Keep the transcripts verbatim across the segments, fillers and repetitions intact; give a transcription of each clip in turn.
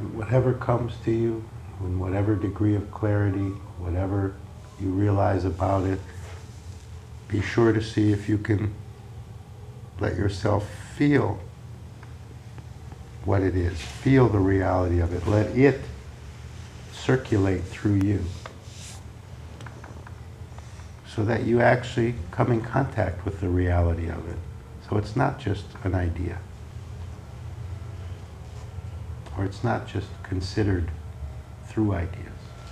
whatever comes to you, in whatever degree of clarity, whatever you realize about it, be sure to see if you can let yourself feel what it is. Feel the reality of it. Let it circulate through you so that you actually come in contact with the reality of it. So it's not just an idea, or it's not just considered through ideas.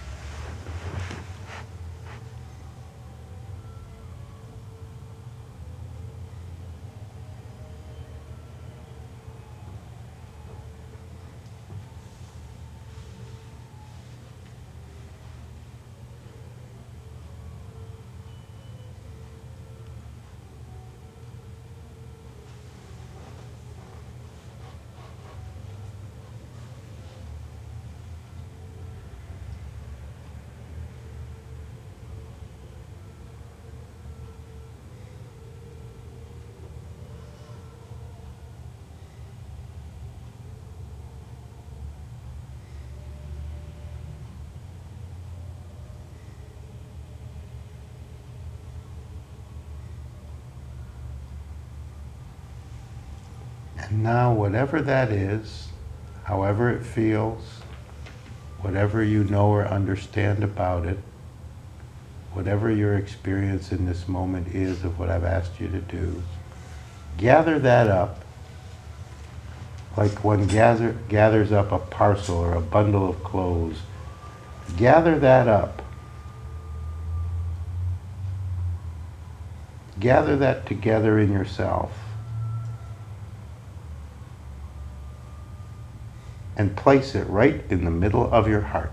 And now, whatever that is, however it feels, whatever you know or understand about it, whatever your experience in this moment is of what I've asked you to do, gather that up like one gather, gathers up a parcel or a bundle of clothes. Gather that up. Gather that together in yourself. And place it right in the middle of your heart.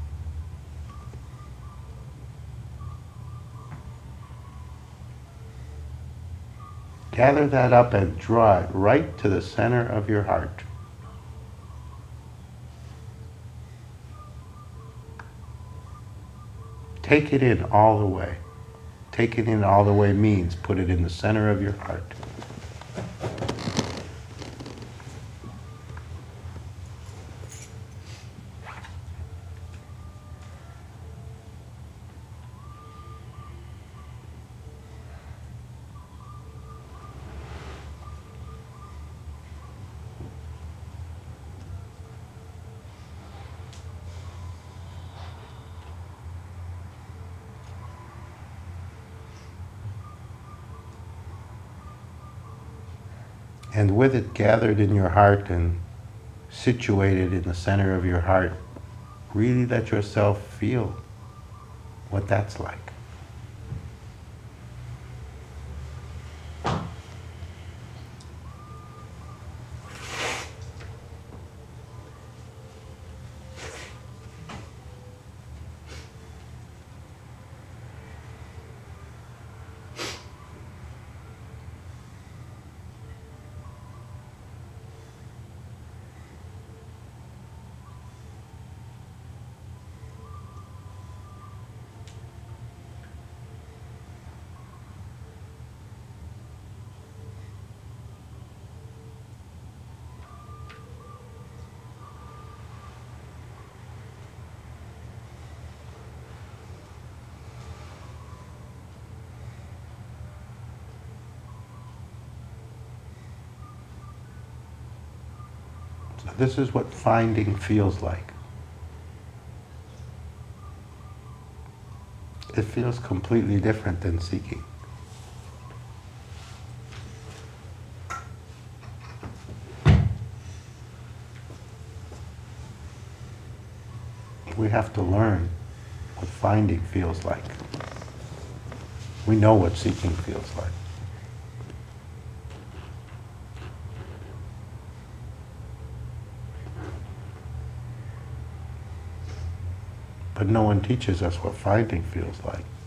Gather that up and draw it right to the center of your heart. Take it in all the way. Take it in all the way means put it in the center of your heart. And with it gathered in your heart and situated in the center of your heart, really let yourself feel what that's like. So this is what finding feels like. It feels completely different than seeking. We have to learn what finding feels like. We know what seeking feels like. But no one teaches us what finding feels like.